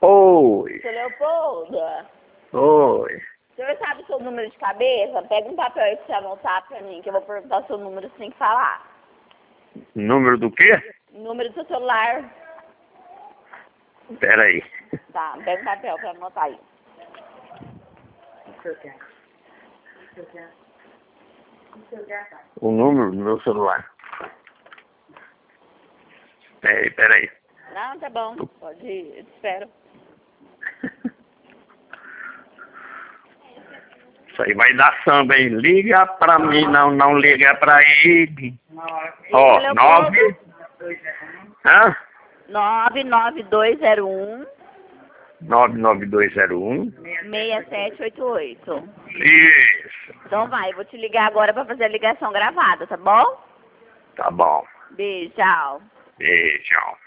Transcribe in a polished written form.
Oi. Seu Leopoldo, Oi. o senhor sabe o seu número de cabeça? Pega um papel aí pra você anotar pra mim, que eu vou perguntar o seu número, você tem que falar. Número do quê? Número do seu celular. Pera aí. Tá, pega um papel pra anotar aí. O número do meu celular. Pera aí. Não, tá bom. Pode ir, eu te espero. Isso aí vai dar samba, hein? Liga pra mim, não liga pra ele. Ó, 9... Hã? 99201 99201. 6788. Isso. Então vai, eu vou te ligar agora pra fazer a ligação gravada, tá bom? Tá bom. Beijo, tchau. Beijo.